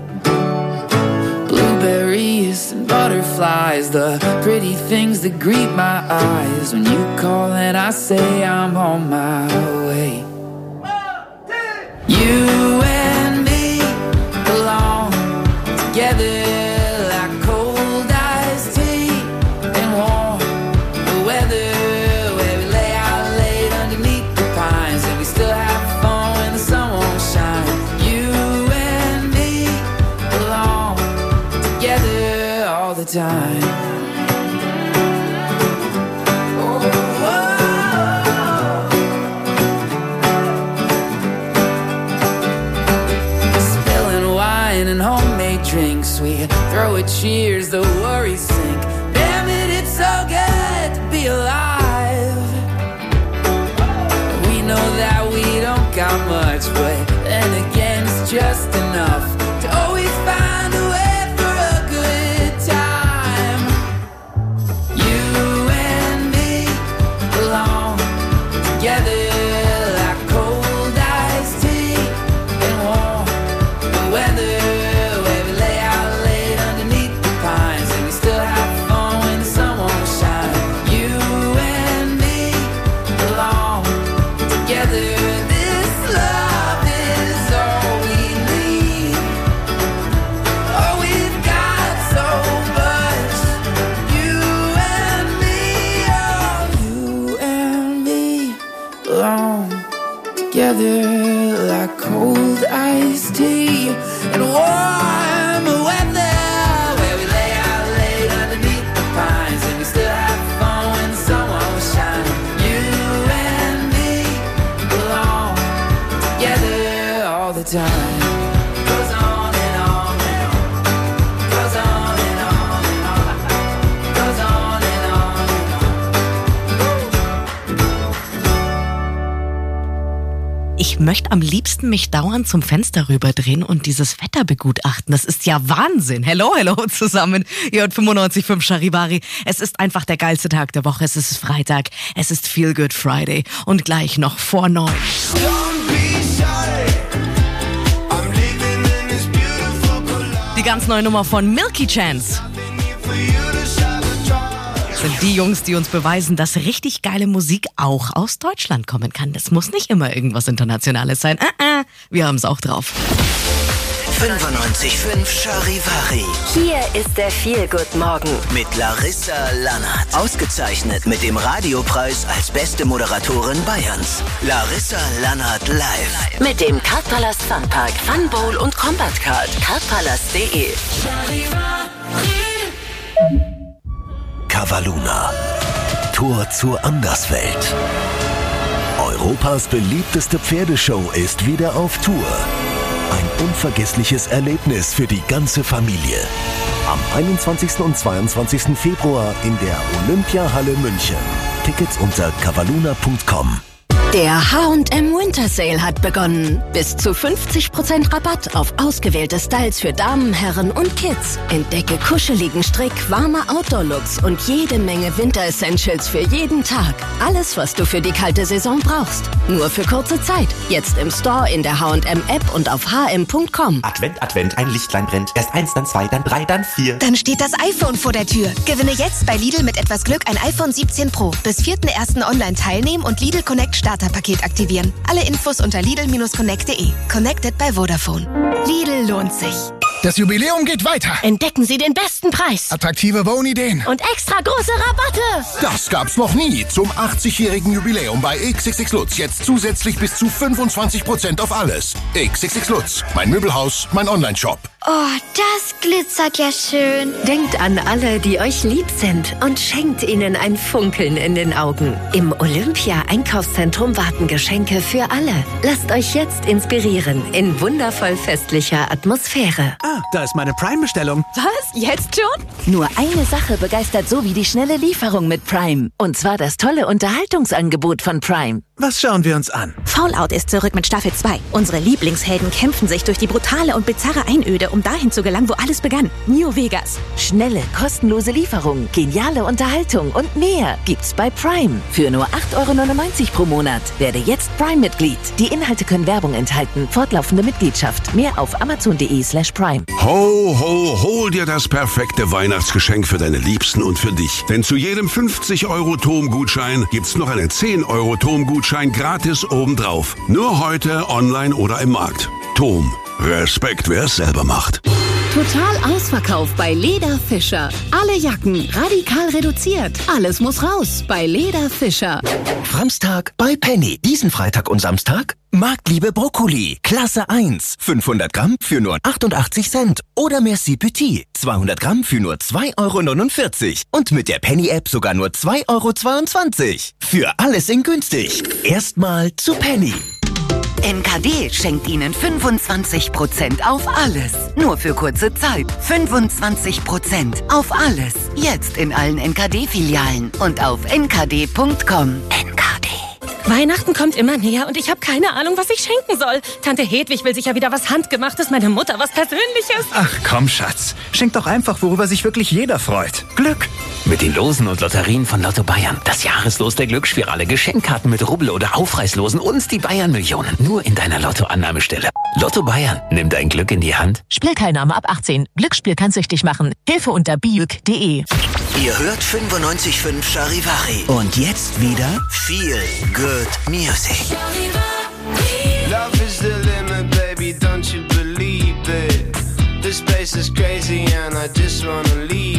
Blueberries and butterflies, the pretty things that greet my eyes. When you call and I say I'm on my way. You and me belong together like cold iced tea and warm weather, where we lay out late underneath the pines and we still have fun when the sun won't shine. You and me belong together all the time. Spilling wine and homemade drinks, we throw a cheers, the worries sink. Damn it, it's so good to be alive. We know that we don't got much, but then again it's just enough to always find a way for a good time. You and me belong together like cold iced tea and warm weather, where we lay out late underneath the pines and we still have fun when the sun won't shine. You and me belong together. This love is all time. Goes on and on and on. Goes on and on and on. Goes on and on and on. Ich möchte am liebsten mich dauernd zum Fenster rüberdrehen und dieses Wetter begutachten. Das ist ja Wahnsinn. Hello, hello zusammen. Ihr hört fünfundneunzig Komma fünf Charivari. Es ist einfach der geilste Tag der Woche. Es ist Freitag. Es ist Feel Good Friday. Und gleich noch vor neun. Die ganz neue Nummer von Milky Chance. Das sind die Jungs, die uns beweisen, dass richtig geile Musik auch aus Deutschland kommen kann. Das muss nicht immer irgendwas Internationales sein. Äh, äh, wir haben es auch drauf. fünfundneunzig Komma fünf Charivari. Hier ist der Feel Good Morgen. Mit Larissa Lannert. Ausgezeichnet mit dem Radiopreis als beste Moderatorin Bayerns. Larissa Lannert live. Mit dem Kartpalast Funpark, Fun Bowl und Combat Card. kartpalast punkt de. Cavaluna. Tor zur Anderswelt. Europas beliebteste Pferdeshow ist wieder auf Tour. Ein unvergessliches Erlebnis für die ganze Familie. Am einundzwanzigsten und zweiundzwanzigsten Februar in der Olympiahalle München. Tickets unter cavaluna punkt com. Der H und M Winter Sale hat begonnen. Bis zu fünfzig Prozent Rabatt auf ausgewählte Styles für Damen, Herren und Kids. Entdecke kuscheligen Strick, warme Outdoor-Looks und jede Menge Winter-Essentials für jeden Tag. Alles, was du für die kalte Saison brauchst. Nur für kurze Zeit. Jetzt im Store, in der H und M App und auf h m punkt com. Advent, Advent, ein Lichtlein brennt. Erst eins, dann zwei, dann drei, dann vier. Dann steht das iPhone vor der Tür. Gewinne jetzt bei Lidl mit etwas Glück ein iPhone siebzehn Pro. Bis vierten ersten online teilnehmen und Lidl Connect Starterpaket aktivieren. Alle Infos unter lidl connect punkt de. Connected bei Vodafone. Lidl lohnt sich. Das Jubiläum geht weiter. Entdecken Sie den besten Preis. Attraktive Wohnideen. Und extra große Rabatte. Das gab's noch nie. Zum achtzigjährigen Jubiläum bei X X X Lutz. Jetzt zusätzlich bis zu fünfundzwanzig Prozent auf alles. X X X Lutz. Mein Möbelhaus, mein Online-Shop. Oh, das glitzert ja schön. Denkt an alle, die euch lieb sind und schenkt ihnen ein Funkeln in den Augen. Im Olympia Einkaufszentrum warten Geschenke für alle. Lasst euch jetzt inspirieren in wundervoll festlicher Atmosphäre. Ah, da ist meine Prime-Bestellung. Was? Jetzt schon? Nur eine Sache begeistert so wie die schnelle Lieferung mit Prime. Und zwar das tolle Unterhaltungsangebot von Prime. Was schauen wir uns an? Fallout ist zurück mit Staffel zwei. Unsere Lieblingshelden kämpfen sich durch die brutale und bizarre Einöde, um dahin zu gelangen, wo alles begann. New Vegas. Schnelle, kostenlose Lieferung, geniale Unterhaltung und mehr gibt's bei Prime. Für nur acht Euro neunundneunzig pro Monat. Werde jetzt Prime-Mitglied. Die Inhalte können Werbung enthalten. Fortlaufende Mitgliedschaft. Mehr auf amazon punkt de slash prime. Ho, ho, hol dir das perfekte Weihnachtsgeschenk für deine Liebsten und für dich. Denn zu jedem fünfzig Euro TOM-Gutschein gibt's noch einen zehn Euro TOM-Gutschein gratis obendrauf. Nur heute online oder im Markt. TOM. Respekt, wer es selber macht. Total ausverkauft bei Leder Fischer. Alle Jacken radikal reduziert. Alles muss raus bei Leder Fischer. Samstag bei Penny. Diesen Freitag und Samstag Marktliebe Brokkoli. Klasse eins. fünfhundert Gramm für nur achtundachtzig Cent. Oder Merci Petit. zweihundert Gramm für nur zwei Euro neunundvierzig. Und mit der Penny-App sogar nur zwei Euro zweiundzwanzig. Für alles in günstig. Erstmal zu Penny. N K D schenkt Ihnen fünfundzwanzig Prozent auf alles. Nur für kurze Zeit. fünfundzwanzig Prozent auf alles. Jetzt in allen N K D-Filialen und auf n k d punkt com. N K D. Weihnachten kommt immer näher und ich habe keine Ahnung, was ich schenken soll. Tante Hedwig will sicher wieder was Handgemachtes, meine Mutter was Persönliches. Ach komm, Schatz. Schenk doch einfach, worüber sich wirklich jeder freut. Glück. Mit den Losen und Lotterien von Lotto Bayern. Das Jahreslos der Glücksspirale. Geschenkkarten mit Rubbel- oder Aufreißlosen und die Bayern-Millionen. Nur in deiner Lottoannahmestelle. Lotto Bayern. Nimm dein Glück in die Hand. Spielteilnahme ab achtzehn. Glücksspiel kann süchtig machen. Hilfe unter biuk punkt de. Ihr hört fünfundneunzig Komma fünf Charivari. Und jetzt wieder Feel Good Music. Love is the limit, baby, don't you believe it? This place is crazy and I just wanna leave